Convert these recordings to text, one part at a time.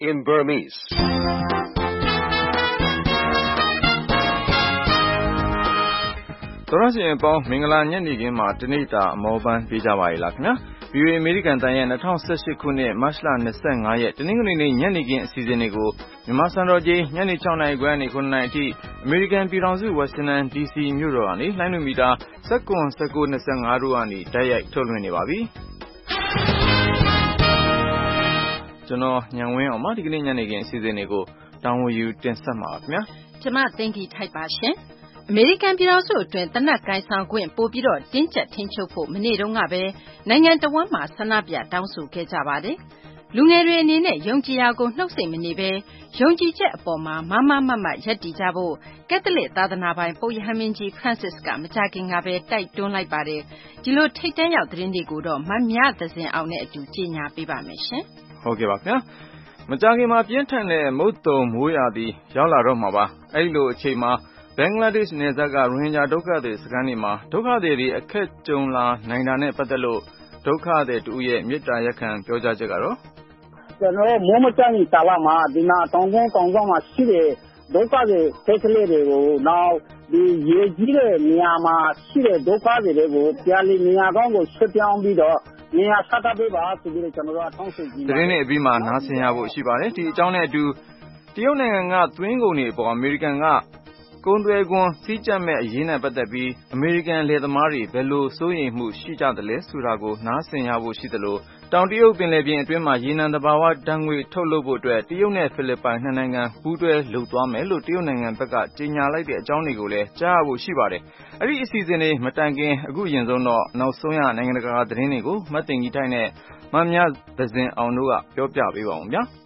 in Burmese. Torasian Pong Mingala Yanigin Martinita Moban Pijawai Lakna. VOA American Diana Town Seshikune, Mashla Nesanga yet, Ningling Yanigin Seasonigo, Masan Roji, Yani Chana Granny Kunati, American Piranzu, Western and DC Murani, Lanumida, Sakun Sakun Sangaruani, Dayak Toluni Babi. Jono, Yang or Martigin Yanigin Seasonigo, down with you 10 summer. Jama thank you type American ပြည်တော်စုအတွင်းတနက်ကိုင်ဆောင်ခွင့်ပို့ပြီးတော့တင်းကျပ်ထင်းချုပ်ဖို့မနေ့တုန်းကပဲနိုင်ငံတော်ဝန်မှဆန္ဒပြတောင်းဆိုခဲ့ကြပါတယ်။လူငယ်တွေအနေနဲ့ယုံကြည်ရာကိုနှုတ်ဆက်မနေဘဲယုံကြည်ချက်အပေါ်မှာမမရပ်တည်ကြဖို့ကက်သလစ်သာသနာပိုင်ပုပ်ရဟန်းမင်းကြီး Francis ကမကြာခင်ကပဲတိုက်တွန်းလိုက်ပါတယ်။ဒီလိုထိတ်တန့်ရောက်သတင်းတွေကိုတော့မမြသဇင်အောင်နဲ့အတူကြီးညာပေးပါမယ်ရှင်။ဟုတ်ကဲ့ပါခင်ဗျာ။မကြာခင်မှာပြင်းထန်တဲ့မုတ်တုံမိုးရာသီရောက်လာတော့မှာပါ။အဲဒီလိုအချိန်မှာBangladesh နယ်စပ်ကရိုဟင်ဂျာဒုက္ခသည်စခန်းတွေမှာဒုက္ခသည်တွေအခက်ကြုံလာနိုင်တာနဲ့ပတ်သက်လို့ဒုက္ခသည်တူရဲ့မေတ္တာရပ်ခံပြောကြားချက်ကတော့ကျွန်တော်မိုးမကျရင်ကာလမှာဒီနာတောင်ကုန်းတောင်ဆောင်မှာရှိတဲ့ဒုက္ခသည်စိတ်ကလေးတွေကိုနောက်ဒီရေကြီးတဲ့နေရာမှာရှိတဲ့ဒုက္ခသည်တွေကိုပြန်လည်နေရာကောင်းကိုဆွပြောင်းပြီးတော့နေရာဆက်တပ်ပေးပါဆိုပြီးတော့ကျွန်တော်တို့အထောက်အကူကြီးသတင်းနဲ့အပြီးမှာနားဆင်ရဖို့ရှိပါတယ်ဒီအကြောင်းနဲ့အတူတရုတ်နိုင်ငံကသွင်းကုန်တွေအပေါ်အမေရိကန်ကကုန်းသွယ်ခွန်စီးကြက်မဲ့အရေးနဲ့ပတ်သက်ပြီးအမေရိကန်လယ်သမားတွေဘယ်လိုစိုးရိမ်မှုရှိကြသလဲဆိုတာကိုနားဆင်ရဖို့ရှိသလိုတောင်တရုတ်ပင်လယ်ပြင်အတွင်းမှာရေနံသဘာဝဓာတ်ငွေ့ထုတ်လုပ်ဖို့အတွက်တရုတ်နဲ့ဖိလစ်ပိုင်နှစ်နိုင်ငံပူးတွဲလုပ်သွားမယ်လို့တရုတ်နိုင်ငံဘက်ကကြေညာလိုက်တဲ့အကြောင်းတွေကိုလည်းကြားရဖို့ရှိပါတယ်။အဲ့ဒီအစီအစဉ်တွေမတိုင်ခင်အခုရင်ဆုံးတော့နောက်ဆုံးရနိုင်ငံတကာသတင်းတွေကိုမတ်တင်ကြီးထိုက်နဲ့မမြသဇင်အောင်တို့ကပြောပြပေးပါဦးဗျာ။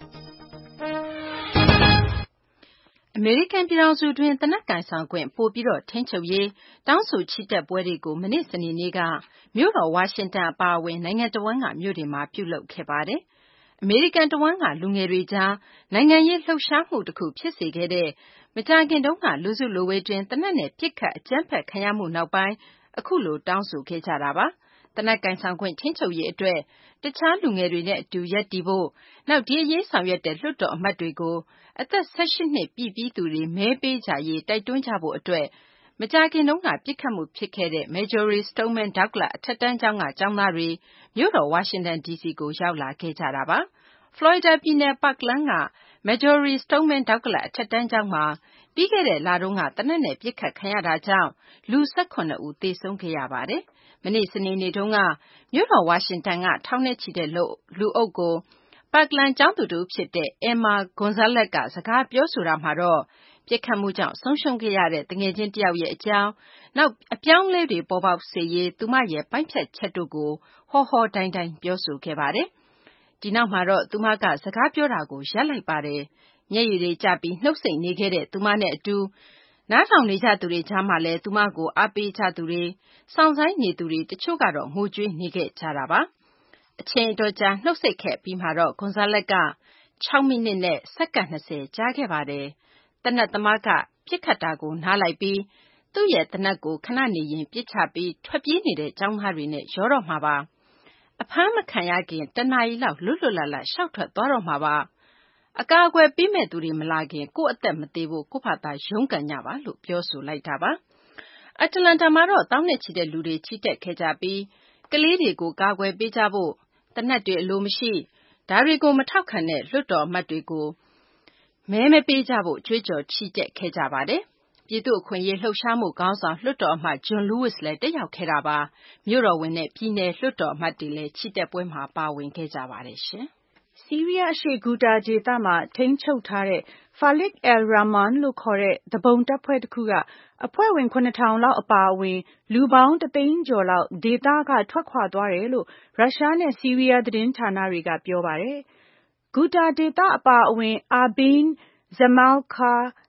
အမေရိကန်ပြည်ထောင်စုတွင်တနက်ကိုင်ဆောင်ခွင့်ပို့ပြီးတော့ထိန်းချုပ်ရေးတောင်းဆိုချီတက်ပွဲတွေကိုမနေ့စနေနေ့ကမြို့တော်ဝါရှင်တန်အပါအဝင်နိုင်ငံတော်ဝန်ကမြို့တွေမှာပြုလုပ်ခဲ့ပါတယ်။အမေရိကန်တော်ဝန်ကလူငယ်တွေကြားနိုင်ငံရေးလှုပ်ရှားမှုတစ်ခုဖြစ်စေခဲ့တဲ့မကြာခင်တုန်းကလူစုလူဝေးတွင်တနက်နဲ့ပြစ်ခတ်အကြမ်းဖက်ခံရမှုနောက်ပိုင်းအခုလိုတောင်းဆိုခဲ့ကြတာပါ။တနက်ကိုင်ဆောင်ခွင့်ထိန်းချုပ်ရေးအတွက်တခြားလူငယ်တွေနဲ့အတူရပ်တည်ဖို့နောက်ဒီအရေးဆောင်ရွက်တဲ့လွှတ်တော်အမတ်တွေကိုအသက်18နှစ်ပြည့်ပြီးသူတွေမဲပေးကြရေးတိုက်တွန်းကြဖို့အတွက်မကြာခင်တုန်းကပြစ်ခတ်မှုဖြစ်ခဲ့တဲ့ Marjory Stoneman Douglas အထက်တန်းကျောင်းကကျောင်းသားတွေမြို့တော်ဝါရှင်တန် DC ကိုရောက်လာခဲ့ကြတာပါ။ Florida ပြည်နယ် Parkland က Marjory Stoneman Douglas အထက်တန်းကျောင်းမှာပြီးခဲ့တဲ့လတုန်းကသေနတ်နဲ့ပစ်ခတ်ခံရတာကြောင့်လူ18ဦးသေဆုံးခဲ့ရပါတယ်။မနေ့စနေနေ့တုန်းကမြို့တော်ဝါရှင်တန်ကထောင်နဲ့ချီတဲ့လူအုပ်ကိုParkland ကျောင်းသူတူဖြစ်တဲ့ Emma Gonzalez ကစကားပြောဆိုတာမှာတော့ပြစ်ခတ်မှုကြောင့်ဆုံးရှုံးခဲ့ရတဲ့တငယ်ချင်းတယောက်ရဲ့အကြောင်းနောက်အပြောင်းအလဲတွေပေါ်ပေါက်စေရေးသူမရဲ့ပိုင်းဖြတ်ချက်တို့ကိုဟောတိုင်းပြောဆိုခဲ့ပါတယ်။ဒီနောက်မှာတော့သူမကစကားပြောတာကိုရပ်လိုက်ပါတယ်။မျက်ရည်တွေကျပြီးနှုတ်ဆက်နေခဲ့တဲ့သူမနဲ့အတူနားထောင်နေကြသူတွေကြားမှာလည်းသူမကိုအားပေးကြသူတွေစောင့်ဆိုင်းနေသူတွေတချို့ကတော့ငိုကြွေးနေခဲ့ကြတာပါ။အချိန်အတော်ကြာနှုတ်ဆက်ခဲ့ပြီးမှတော့ Gonzalez က6မိနစ်နဲ့စက္ကန့်20ကြာခဲ့ပါတယ်။သေနတ်သမားကပြစ်ခတ်တာကိုနားလိုက်ပြီးသူ့ရဲ့သေနတ်ကိုခဏနေရင်ပြစ်ချပြီးထွက်ပြေးနေတဲ့ကျောင်းသားတွေနဲ့ရောတော့မှာပါ။အဖမ်းမခံရခင်တနာရီလောက်လွတ်လပ်ရှောက်ထွက်သွားတော့မှာပါ။အကာအကွယ်ပေးမဲ့သူတွေမလာခင်ကိုယ့်အသက်မသေးဖို့ကိုယ့်ဘာသာရုန်းကန်ကြပါလို့ပြောဆိုလိုက်တာပါ။အတလန်တာမှာတော့တောင်းနဲ့ချီတဲ့လူတွေချီတက်ခဲ့ကြပြီးကလေးတွေကိုကာကွယ်ပေးကြဖို့သေနတ်တွေအလိုမရှိဒါတွေကိုမထောက်ခံတဲ့လွှတ်တော်အမတ်တွေကိုမဲမပေးကြဖို့ကြွေးကြော်ချီတက်ခဲ့ကြပါတယ်။ပြည်သူ့အခွင့်အရေးလှုပ်ရှားမှုခေါင်းဆောင်လွှတ်တော်အမတ် John Lewis လည်းတက်ရောက်ခဲ့တာပါ။မြို့တော်ဝန်နဲ့ပြည်နယ်လွှတ်တော်အမတ်တွေလည်းချီတက်ပွဲမှာပါဝင်ခဲ့ကြပါတယ်ရှင်။ဆီးရီးယားအရှေ့ဂူတာဒေသမှာထိန်းချုပ်ထားတဲ့ Falik al-Rahman လို့ခေါ်တဲ့သူပုန်တပ်ဖွဲ့တစ်ခုကအဖွဲ့ဝင် 7,000 လောက်အပါအဝင်လူပေါင်း1သိန်းကျော်လောက်ဒေသကထွက်ခွာသွားတယ်လို့ရုရှားနဲ့ဆီးရီးယားသတင်းဌာနတွေကပြောပါတယ်။ဂူတာဒေသအပါအဝင် Arbain, Zamalkha,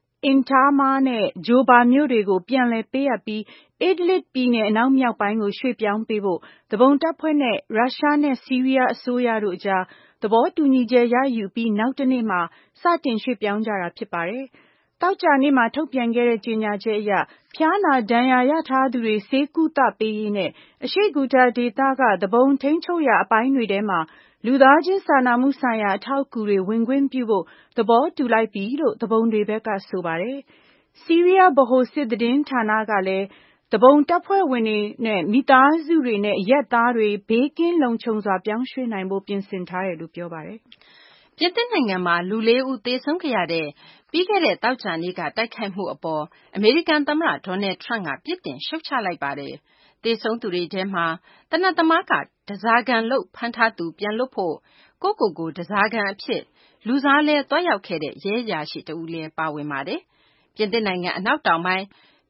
Intama နဲ့ Joba မြို့တွေကိုပြန်လည်ပေးအပ်ပြီး Idlib ပြည်နယ်အနောက်မြောက်ပိုင်းကိုရွှေ့ပြောင်းပေးဖို့သူပုန်တပ်ဖွဲ့နဲ့ရုရှားနဲ့ဆီးရီးယားအစိုးရတို့အကြားသဘောတူညီချက်ရယူပြီးနောက်တနေ့မှာစတင်ရွှေ့ပြောင်းကြတာဖြစ်ပါတယ်။သောကြာနေ့မှာထုတ်ပြန်ခဲ့တဲ့ကြေညာချက်အရဖျားနာဒဏ်ရာရထားသူတွေဆေးကုသပေးရေးနဲ့အရှေ့ဂူတာဒေသကသူပုန်ထိန်းချုပ်ရာအပိုင်းတွေထဲမှာလူသားချင်းစာနာမှုဆိုင်ရာအထောက်အကူတွေဝင်ခွင့်ပြုဖို့သဘောတူလိုက်ပြီလို့သူပုန်တွေဘက်ကဆိုပါတယ်။ဆီးရီးယားဗဟိုစစ်သတင်းဌာနကလည်းသူပုန်တပ်ဖွဲ့ဝင်တွေနဲ့မိသားစုတွေနဲ့အရပ်သားတွေဘေးကင်းလုံခြုံစွာပြောင်းရွှေ့နိုင်ဖို့ပြင်ဆင်ထားတယ်လို့ပြောပါတယ်။ပြင်သစ်နိုင်ငံမှာလူ4ဦးသေဆုံးခဲ့ရတဲ့ပြီးခဲ့တဲ့သောကြာနေ့ကတိုက်ခိုက်မှုအပေါ်အမေရိကန်သမ္မတဒေါ်နယ်ထရန့်ကပြစ်တင်ရှုတ်ချလိုက်ပါတယ်။သေဆုံးသူတွေထဲမှာသေနတ်သမားကဓားစာခံလုပ်ဖမ်းထားသူပြန်လွတ်ဖို့ကိုဓားစာခံအဖြစ်လူစားလဲသွားရောက်ခဲ့တဲ့ရဲအရာရှိတဦးလည်းပါဝင်ပါတယ်။ပြင်သစ်နိုင်ငံအနောက်တောင်ပိုင်း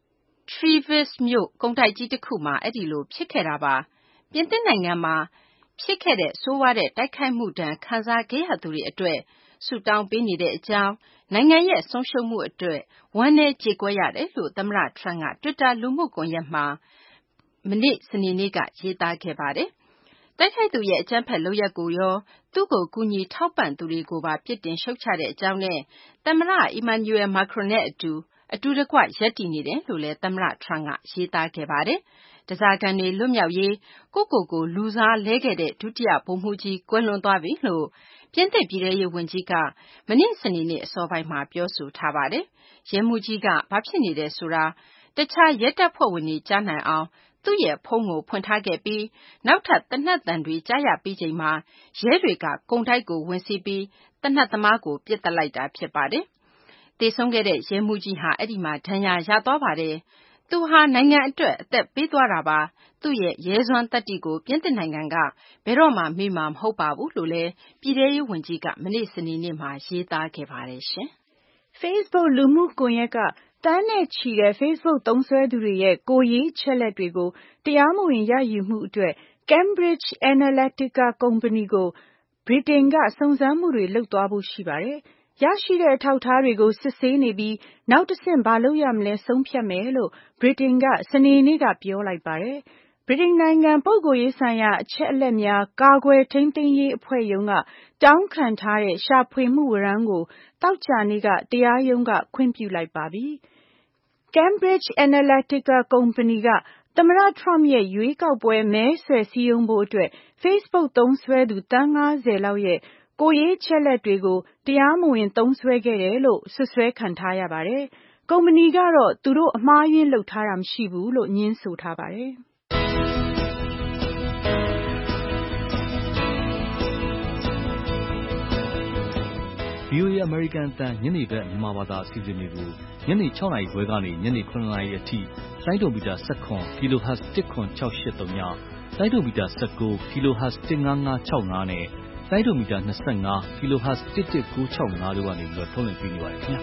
Treves မြို့ကုန်တိုက်ကြီးတစ်ခုမှာအဲ့ဒီလိုဖြစ်ခဲ့တာပါ။ပြင်သစ်နိုင်ငံမှာဖြစ်ခဲ့တဲ့ဆိုးဝါးတဲ့တိုက်ခိုက်မှုဒဏ်ခံစားခဲ့ရသူတွေအတွက်ဆုတောင်းပေးနေတဲ့အကြောင်းနိုင်ငံရဲ့ဆုံးရှုံးမှုအတွက်ဝမ်းနည်းကြေကွဲရတယ်လို့သမ္မတထရန့်က Twitter လူမှုကွန်ရက်မှာမနေ့စနေနေ့ကရေးသားခဲ့ပါတယ်။တိုက်ခိုက်သူရဲ့အကြမ်းဖက်လုပ်ရပ်ကိုရောသူ့ကိုကူညီထောက်ပံ့သူတွေကိုပါပြစ်တင်ရှုတ်ချတဲ့အကြောင်းနဲ့သမ္မတ Emmanuel Macron နဲ့အတူတကွရပ်တည်နေတယ်လို့လည်းသမ္မတထရန့်ကရေးသားခဲ့ပါတယ်။ဓားစာခံတွေလွတ်မြောက်ရေးကိုလူစားလဲခဲ့တဲ့ဒုတိယဗိုလ်မှူးကြီးကွယ်လွန်သွားပြီလို့ပြင်သစ်ပြည်ထဲရေးဝန်ကြီးကမနေ့စနေနေ့အစောပိုင်းမှာပြောဆိုထားပါတယ်။ရဲမှူးကြီးကဘာဖြစ်နေတယ်ဆိုတာတခြားရဲတပ်ဖွဲ့ဝင်တွေကြားနိုင်အောင်သူ့ရဲ့ဖုန်းကိုဖွင့်ထားခဲ့ပြီးနောက်ထပ်သေနတ်သံတွေကြားရပြီးချိန်မှာရဲတွေကကုန်တိုက်ကိုဝင်စီးပြီးသေနတ်သမားကိုပစ်သတ်လိုက်တာဖြစ်ပါတယ်။သေဆုံးခဲ့တဲ့ရဲမှူးကြီးဟာအဲ့ဒီမှာဒဏ်ရာရသွားပါတယ်။သူဟာနိုင်ငံအတွက်အသက်ပေးသွားတာပါ။သူ့ရဲ့ရဲစွမ်းသတ္တိကိုပြင်သစ်နိုင်ငံကဘယ်တော့မှမေ့မှာမဟုတ်ပါဘူးလို့လည်းပြည်ထဲရေးဝန်ကြီးကမနေ့စနေနေ့မှာရေးသားခဲ့ပါတယ်ရှင်။ Facebook လူမှုကွန်ရက်ကတန်းနဲ့ချီတဲ့ Facebook သုံးစွဲသူတွေရဲ့ကိုယ်ရေးချက်လက်တွေကိုတရားမဝင်ရယူမှုအတွက် Cambridge Analytica ကုမ္ပဏီကိုဗြိတိန်ကစုံစမ်းမှုတွေလုပ်သွားဖို့ရှိပါတယ်။ရရှိတဲ့အထောက်အထားတွေကိုစစ်ဆေးနေပြီးနောက်တစ်ဆင့်ဘာလုပ်ရမလဲဆုံးဖြတ်မယ်လို့ဗြိတိန်ကစနေနေ့ကပြောလိုက်ပါတယ်။ဗြိတိန်နိုင်ငံပုဂ္ဂိုလ်ရေးဆိုင်ရာအချက်အလက်များကာကွယ်ထိန်းသိမ်းရေးအဖွဲ့ရုံးကတောင်းခံထားတဲ့ရှာဖွေမှုဝရမ်းကိုသောကြာနေ့ကတရားရုံးကခွင့်ပြုလိုက်ပါပြီ။ Cambridge Analytica ကုမ္ပဏီကသမ္မတ Trump ရဲ့ရွေးကောက်ပွဲမဲဆွယ်စည်းရုံးဖို့အတွက် Facebook သုံးစွဲသူသန်း50လောက်ရဲ့ကိုယ်ရေးချက်လက်တွေကိုတရားမဝင်သုံးစွဲခဲ့တယ်လို့စွပ်စွဲခံထားရပါတယ်။ကုမ္ပဏီကတော့သူတို့အမှားအယွင်းလုပ်ထားတာမရှိဘူးလို့ငြင်းဆိုထားပါတယ်။ VOA အမေရိကန်အသံညနေဘက်မြန်မာဘာသာအစီအစဉ်တွေကိုညနေ6နာရီခွဲကနေညနေ9နာရီအထိလိုင်းဒိုမီတာ17 kHz 10683ညလိုင်းဒိုမီတာ19 kHz 15565နဲ့လိုင်းဒိုမီတာ25 kHz 11965တို့ကနေပြီးတော့ထုတ်လွှင့်ပေးနေပါတယ်ခင်ဗျာ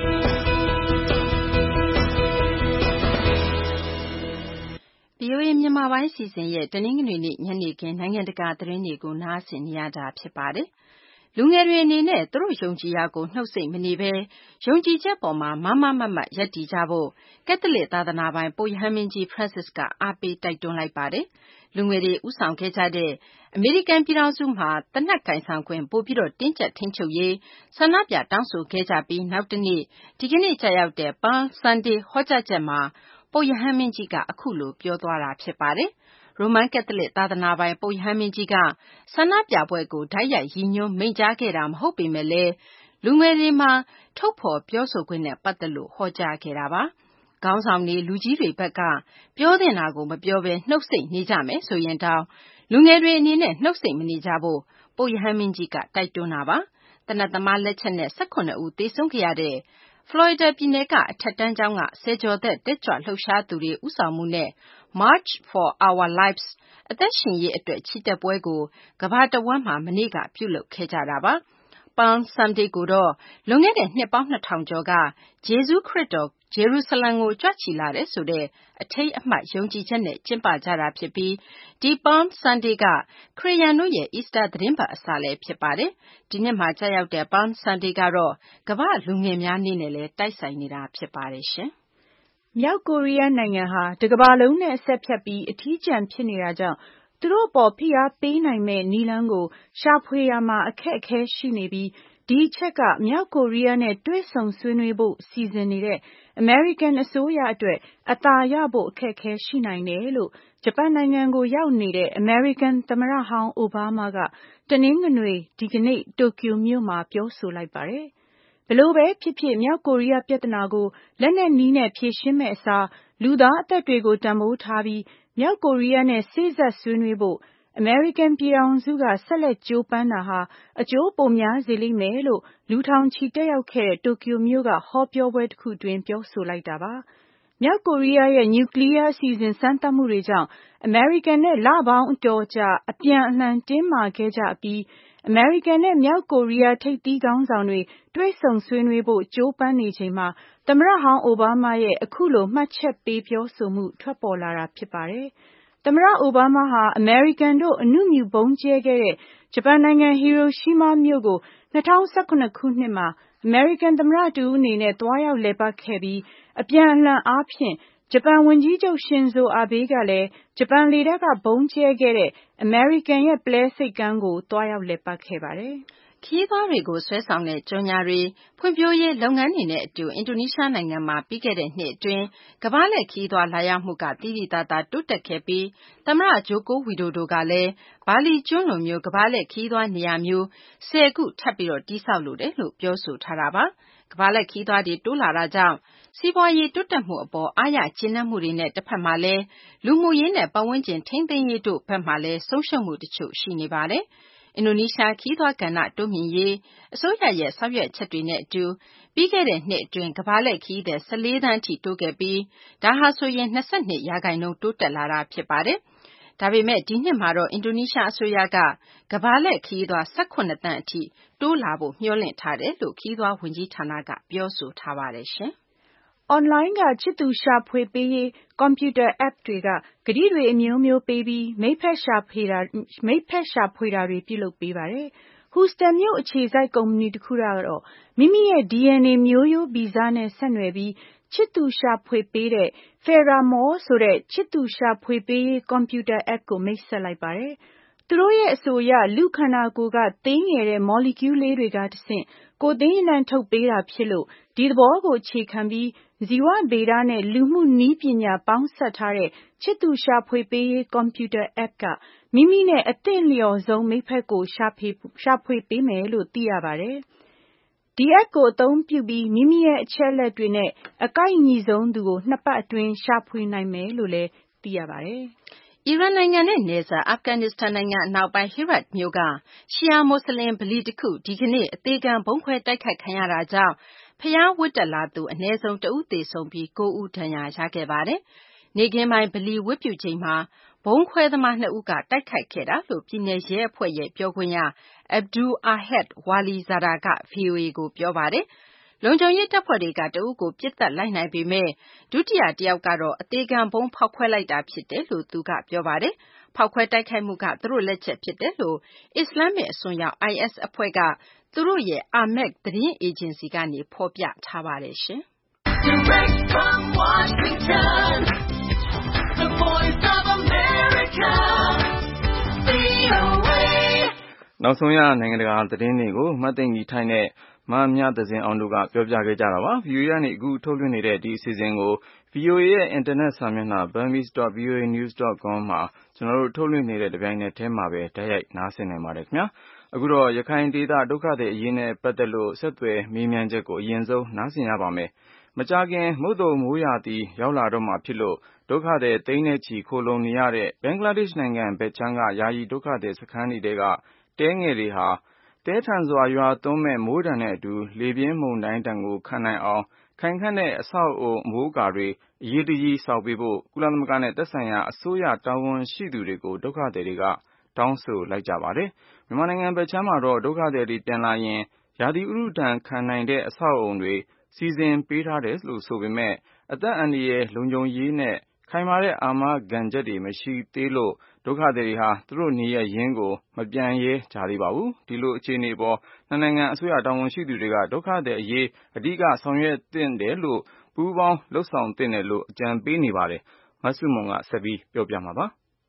VOA မြန်မာပိုင်းစီစဉ်ရဲ့တနင်္ဂနွေနေ့ညနေခင်းနိုင်ငံတကာသတင်းတွေကိုနားဆင်နေရတာဖြစ်ပါတယ်။လူငယ်တွေအနေနဲ့သူတို့ယုံကြည်ရာကိုနှုတ်ဆိတ်မနေဘဲယုံကြည်ချက်ပေါ်မှာမားမားမတ်မတ်ရပ်တည်ကြဖို့ကက်သလစ်သာသနာပိုင်ပုပ်ရဟန်းမင်းကြီး Francis ကအားပေးတိုက်တွန်းလိုက်ပါတယ်။လူငယ်တွေဦးဆောင်ခဲ့ကြတဲ့အမေရိကန်ပြည်ထောင်စုမှာသေနတ်ကိုင်ဆောင်ခွင့်ပိုပြီးတင်းကျပ်ထိန်းချုပ်ရေးဆန္ဒပြတောင်းဆိုခဲ့ကြပြီးနောက်တနေ့ဒီကနေ့ကျရောက်တဲ့ Palm Sunday ဟောကြားချက်မှာပုပ်ရဟန်းမင်းကြီးကအခုလိုပြောသွားတာဖြစ်ပါတယ်။ရိုမန်ကက်သလစ်သာသနာပိုင်ပုပ်ရဟန်းမင်းကြီးကဆန္ဒပြပွဲကိုတိုက်ရိုက်ရည်ညွှန်းမိန့်ကြားခဲ့တာမဟုတ်ပေမဲ့လည်းလူငယ်တွေမှာထုတ်ဖော်ပြောဆိုခွင့်နဲ့ပတ်သက်လို့ဟောကြားခဲ့တာပါ။ခေါင်းဆောင်တွေလူကြီးတွေဘက်ကပြောသင့်တာကိုမပြောဘဲနှုတ်ဆိတ်နေကြမယ်ဆိုရင်တောင်လူငယ်တွေအနေနဲ့နှုတ်ဆိတ်မနေကြဖို့ပုပ်ရဟန်းမင်းကြီးကတိုက်တွန်းတာပါ။သေနတ်သမားလက်ချက်နဲ့18ဦးသေဆုံးခဲ့ရတဲ့ဖလော်ရီဒါပြည်နယ်ကအထက်တန်းကျောင်းကဆယ်ကျော်သက်တက်ကြွလှုပ်ရှားသူတွေဦးဆောင်မှုနဲ့ March for Our Lives အသက်ရှင်ရေးအတွက်ချီတက်ပွဲကိုကမ္ဘာတဝန်းမှာမနေ့ကပြုလုပ်ခဲ့ကြတာပါ။ Palm Sunday ကိုတော့လွန်ခဲ့တဲ့နှစ်ပေါင်း2000ကျော်ကဂျေဇုခရစ်တော်ဂျေရုဆလမ်ကိုကြွချီလာတယ်ဆိုတဲ့အထိမ်းအမှတ်ယုံကြည်ချက်နဲ့ကျင်းပကြတာဖြစ်ပြီးဒီ Palm Sunday ကခရစ်ယာန်တို့ရဲ့ Easter သတင်းပတ်အစလည်းဖြစ်ပါတယ်။ဒီနှစ်မှာကျရောက်တဲ့ Palm Sunday ကတော့ကမ္ဘာ့လူငယ်များနေ့နဲ့လည်းတိုက်ဆိုင်နေတာဖြစ်ပါတယ်ရှင်။မြောက်ကိုရီးယားနိုင်ငံဟာတကမ္ဘာလုံးနဲ့အဆက်ဖြတ်ပြီးအထီးကျန်ဖြစ်နေတာကြောင့်သူတို့အပေါ်ဖိအားပေးနိုင်မဲ့နည်းလမ်းကိုရှာဖွေရမှာအခက်အခဲရှိနေပြီးဒီဒီအချက်ကမြောက်ကိုရီးယားနဲ့တွေ့ဆုံဆွေးနွေးဖို့စီစဉ်နေတဲ့အမေရိကန်အစိုးရအတွက်အသာရဖို့အခက်အခဲရှိနိုင်တယ်လို့ဂျပန်နိုင်ငံကိုရောက်နေတဲ့အမေရိကန်သမ္မတဟောင်းအိုဘားမားကတနင်္ဂနွေဒီကနေ့တိုကျိုမြို့မှာပြောဆိုလိုက်ပါတယ်။ဘလို့ပဲဖြစ်ဖြစ်မြောက်ကိုရီးယားပြဿနာကိုလက်နက်နည်းနဲ့ဖြေရှင်းမဲ့အစားလူသားအသက်တွေကိုတန်ဖိုးထားပြီးမြောက်ကိုရီးယားနဲ့စေ့စပ်ဆွေးနွေးဖို့အမေရိကန်ပြည်ထောင်စုကဆက်လက်ကြိုးပမ်းတာဟာအကျိုးပိုများစေလိမ့်မယ်လို့လူထောင်ချီတက်ရောက်ခဲ့တဲ့တိုကျိုမြို့ကဟောပြောပွဲတစ်ခုတွင်ပြောဆိုလိုက်တာပါ။မြောက်ကိုရီးယားရဲ့နျူကလ িয়ার အစီအစဉ်စမ်းသပ်မှုတွေကြောင့်အမေရိကန်နဲ့လပေါင်းအတော်ကြာအပြန်အလှန်တင်းမာခဲ့ကြပြီးအမေရိကန်နဲ့မြောက်ကိုရီးယားထိပ်သီးခေါင်းဆောင်တွေတွေ့ဆုံဆွေးနွေးဖို့ကြိုးပမ်းနေချိန်မှာသမ္မတဟောင်းအိုဘားမားရဲ့အခုလိုမှတ်ချက်ပေးပြောဆိုမှုထွက်ပေါ်လာတာဖြစ်ပါတယ်။သမ္မတအိုဘားမားဟာအမေရိကန်တို့အနုမြူဗုံးကျဲခဲ့တဲ့ဂျပန်နိုင်ငံဟီရိုရှီးမားမြို့ကို2017ခုနှစ်မှာအမေရိကန်သမ္မတတူအနေနဲ့တွားရောက်လည်ပတ်ခဲ့ပြီးအပြန်အလှန်အားဖြင့်ဂျပန်ဝန်ကြီးချုပ်ရှင်ဇိုအာဘေးကလည်းဂျပန်လေတပ်ကဗုံးကျဲခဲ့တဲ့အမေရိကန်ရဲ့ပလဲဆိပ်ကမ်းကိုတွားရောက်လည်ပတ်ခဲ့ပါတယ်။ခရီးသွားတွေကိုဆွဲဆောင်တဲ့ကြော်ညာတွေဖွံ့ဖြိုးရေးလုပ်ငန်းတွေနဲ့အတူအင်ဒိုနီးရှားနိုင်ငံမှာပြီးခဲ့တဲ့နှစ်အတွင်းကမ္ဘာလှည့်ခရီးသွားလာရောက်မှုကသိသိသာသာတိုးတက်ခဲ့ပြီးသမ္မတဂျိုကိုဝီဒိုဒိုကလည်းဘာလီကျွန်းလိုမျိုးကမ္ဘာလှည့်ခရီးသွားနေရာမျိုး10ခုထပ်ပြီးတည်ဆောက်လိုတယ်လို့ပြောဆိုထားတာပါကမ္ဘာလှည့်ခရီးသွားတွေတိုးလာတာကြောင့်စီးပွားရေးတိုးတက်မှုအပေါ်အားရကျေနပ်မှုတွေနဲ့တစ်ဖက်မှာလည်းလူမှုရေးနဲ့ပတ်ဝန်းကျင်ထိန်းသိမ်းရေးတို့ဘက်မှာလည်းဆုံးရှုံးမှုတချို့ရှိနေပါတယ်အင်ဒိုနီးရှားခရီးသွားကဏ္ဍတိုးမြှင့်ရေးအစိုးရရဲ့ဆောင်ရွက်ချက်တွေနဲ့အတူပြီးခဲ့တဲ့နှစ်အတွင်းကမ္ဘာလှည့်ခရီးသည်14သန်းထိတိုးခဲ့ပြီးဒါဟာဆိုရင်22%တိုးတက်လာတာဖြစ်ပါတယ်။ဒါပေမဲ့ဒီနှစ်မှာတော့အင်ဒိုနီးရှားအစိုးရကကမ္ဘာလှည့်ခရီးသွား18သန်းအထိတိုးလာဖို့မျှော်လင့်ထားတယ်လို့ခရီးသွားဝန်ကြီးဌာနကပြောဆိုထားပါတယ်ရှင်။အွန်လိုင်းကချစ်သူရှာဖွေပေးရေးကွန်ပျူတာ app တွေကကတိတွေအမျိုးမျိုးပေးပြီးမိတ်ဖက်ရှာဖွေတာတွေပြုလုပ်ပေးပါတယ်။ Houston မြို့အခြေစိုက်ကုမ္ပဏီတစ်ခုကတော့မိမိရဲ့ DNA မျိုးရိုးဗီဇနဲ့ဆက်နွယ်ပြီးချစ်သူရှာဖွေပေးတဲ့ Pheramore ဆိုတဲ့ချစ်သူရှာဖွေပေးရေးကွန်ပျူတာ app ကိုမိတ်ဆက်လိုက်ပါတယ်။သူတို့ရဲ့အဆိုအရလူခန္ဓာကိုယ်ကသေးငယ်တဲ့မော်လီကျူးလေးတွေကတဆင့်ကိုယ်သိန်းအနှံထုတ်ပေးတာဖြစ်လို့ဒီသဘောကိုအခြေခံပြီးဇီဝဗေဒနဲ့လူမှုနည်းပညာပေါင်းစပ်ထားတဲ့ချစ်သူရှာဖွေပေးရေးကွန်ပျူတာ app ကမိမိနဲ့အသင့်လျော်ဆုံးမိတ်ဖက်ကိုရှာဖွေပေးမယ်လို့သိရပါတယ်။ဒီ app ကိုအသုံးပြုပြီးမိမိရဲ့အချက်အလက်တွေနဲ့အကိုက်ညီဆုံးသူကို2ပတ်အတွင်းရှာဖွေနိုင်မယ်လို့လည်းသိရပါတယ်။အီရန်နိုင်ငံနဲ့နယ်စပ်အာဖဂန်နစ္စတန်နိုင်ငံအနောက်ပိုင်း Herat မြို့ကရှီယာမွတ်စလင်ဗလီတစ်ခုဒီကနေ့အသေခံဗုံးခွဲတိုက်ခိုက်ခံရတာကြောင့်ဘုရားဝတ်တက်လာသူအနည်းဆုံး1ဦးသေဆုံးပြီး9ဦးဒဏ်ရာရခဲ့ပါတယ်။နေ့ခင်းပိုင်းဗလီဝတ်ပြုချိန်မှာဗုံးခွဲသမား2ဦးကတိုက်ခိုက်ခဲ့တာလို့ပြည်နယ်ရဲအဖွဲ့ရဲ့ပြောခွင့်ရ Abdul Ahad Walizada က VOA ကိုပြောပါတယ်။လုံခြုံရေးတပ်ဖွဲ့တွေကတဦးကိုပြစ်တက်လိုက်နိုင်ပေမဲ့ဒုတိယတယောက်ကတော့အသေးခံဗုံးဖောက်ခွဲလိုက်တာဖြစ်တယ်လို့သူကပြောပါတယ်။ဖောက်ခွဲတိုက်ခိုက်မှုကသူတို့လက်ချက်ဖြစ်တယ်လို့အစ္စလာမစ်အစွန်းရောက် IS အဖွဲ့ကသူတို့ရဲ့ Amaq သတင်းအေဂျင်စီကနေဖော်ပြထားပါတယ်ရှင်။ Direct from Washington, the voice of America, VOA နောက်ဆုံးရနိုင်ငံတကာသတင်းတွေကိုမသိင်္ဂီထိုက်နဲ့မမြသဇင်အောင်တို့ကပြောပြခဲ့ကြတာပါ။ VOA ကနေအခုထုတ်လွှင့်နေတဲ့ဒီအစီအစဉ်ကို VOA ရဲ့အင်တာနက်စာမျက်နှာ burmese.voanews.com မှာကျွန်တော်တို့ထုတ်လွှင့်နေတဲ့တပြိုင်နက်တည်းမှာပဲတိုက်ရိုက်နားဆင်နိုင်ပါတယ်ခင်ဗျာ။အခုတော့ရခိုင်ဒေသဒုက္ခသည်အရေးနဲ့ပတ်သက်လို့ဆက်သွယ်မေးမြန်းချက်ကိုအရင်ဆုံးနားဆင်ရပါမယ်။မကြာခင်မုတ်သုန်မိုးရာသီရောက်လာတော့မှာဖြစ်လို့ဒုက္ခသည်သိန်းနဲ့ချီခိုလှုံနေရတဲ့ဘင်္ဂလားဒေ့ရှ်နိုင်ငံဘက်ခြမ်းကယာယီဒုက္ခသည်စခန်းတွေကတဲငယ်တွေဟာတဲထန်စွာရွာသွန်းမဲ့မိုးဒဏ်နဲ့အတူလေပြင်းမုန်တိုင်းဒဏ်ကိုခံနိုင်အောင်ခိုင်ခန့်တဲ့အဆောက်အအုံအမိုးအကာတွေအရေးတကြီးဆောက်ပေးဖို့ကုလသမဂ္ဂနဲ့သက်ဆိုင်ရာအစိုးရတာဝန်ရှိသူတွေကိုဒုက္ခသည်တွေကတောင်းဆိုလိုက်ကြပါတယ်။မြန်မာနိုင်ငံဘက်ခြမ်းမှာတော့ဒုက္ခသည်တွေပြန်လာရင်ရာသီဥတုဒဏ်ခံနိုင်တဲ့အဆောက်အအုံတွေစီစဉ်ပေးထားတယ်လို့ဆိုပေမဲ့အသက်အန္တရာယ်လုံခြုံရေးနဲ့ခိုင်မာတဲ့အာမခံချက်တွေမရှိသေးလို့ဒုက္ခသည်တွေဟာသူတို့နေရပ်ရင်းကိုမပြန်ရဲကြသေးပါဘူး။ဒီလိုအခြေအနေပေါ်နှစ်နိုင်ငံအစိုးရတာဝန်ရှိသူတွေကဒုက္ခသည်အရေးအဓိကဆောင်ရွက်သင့်တယ်လို့ပူးပေါင်းလုပ်ဆောင်သင့်တယ်လို့အကြံပေးနေပါတယ်။မဆုမွန်ကဆက်ပြီးပြောပြမှာပါ။